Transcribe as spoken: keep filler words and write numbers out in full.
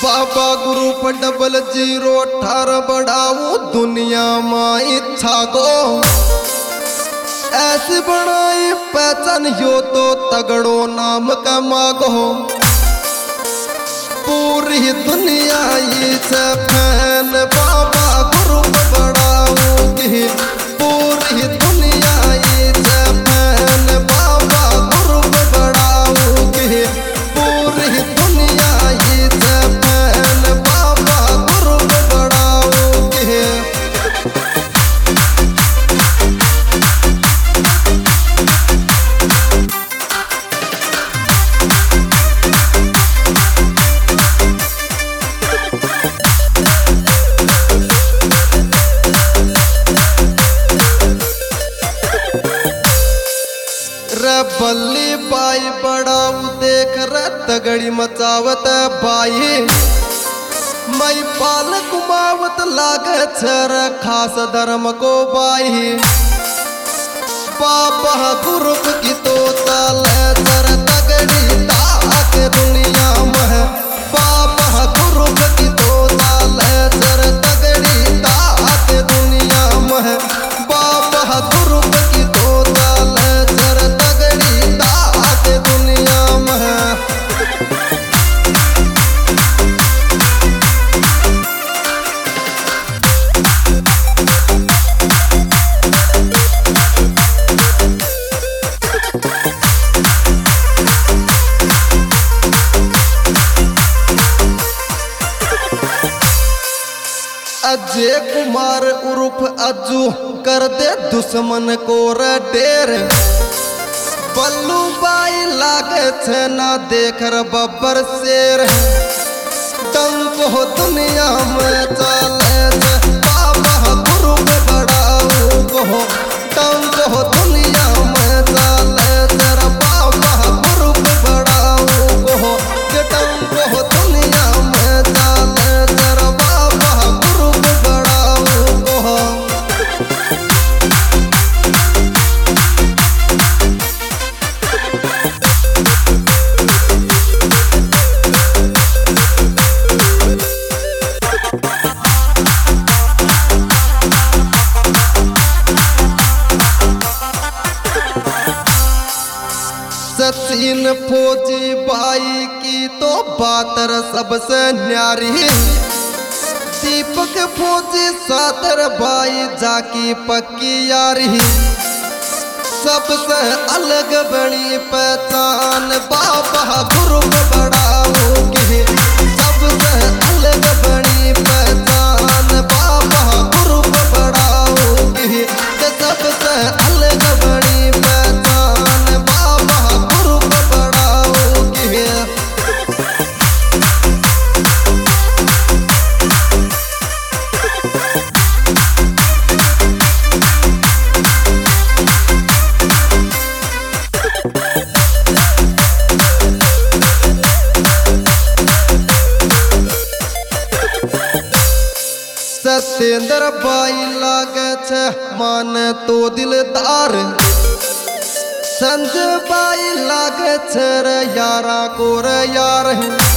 बाबा group double zero अठारह बढ़ाओ दुनिया में इच्छा को ऐसी बनाई पहचान यो तो तगड़ो नाम का मागो पूरी दुनिया से फैन बाबा ग्रुप बढ़ाओगी पूरी दुनिया से फैन बाबा ग्रुप बढ़ाओगी पूरी दुनिया से फैन बाबा ग्रुप बढ़ाओगी। बल्ली बाई बड़ाऊ देख रे तगड़ी मचावत बाई मई पाल कुमावत लागे छर खास धर्म को बाई बाबा ग्रुप की तो ताल चर तगड़ी ताक दुनिया में बाबा ग्रुप की तो ताल चर तगड़ी ताक दुनिया में बाबा ग्रुप की तो ताल चर तगड़ी ताक दुनिया में। अजय कुमार उर्फ अज्जू कर दे दुश्मन को ढेर बल्लू बाई लागे छे ना देख र बब्बर शेर डंक हो दुनिया में चले बाबा ग्रुप बढ़ाओ को डंक हो दुनिया में चले तेरा बाबा ग्रुप बढ़ाओ को डंक हो दुनिया में चले तेरा बाबा ग्रुप बढ़ाओ को। सचिन फौजी बाई की तो बातर सबसे न्यारी दीपक फौजी सातर बाई जाकी पक्की यारी सबसे अलग बड़ी पहचान बाबा ग्रुप बढ़ाओगी सबसे अलग बड़ी पहचान बाबा ग्रुप बढ़ाओगी सबसे अलग बड़ी पहचान बाबा ग्रुप बढ़ाओगी। सत्येंद्र बाई लागे छे मान तो दिलदार संजय बाई लागे छे रे यारा को रे यार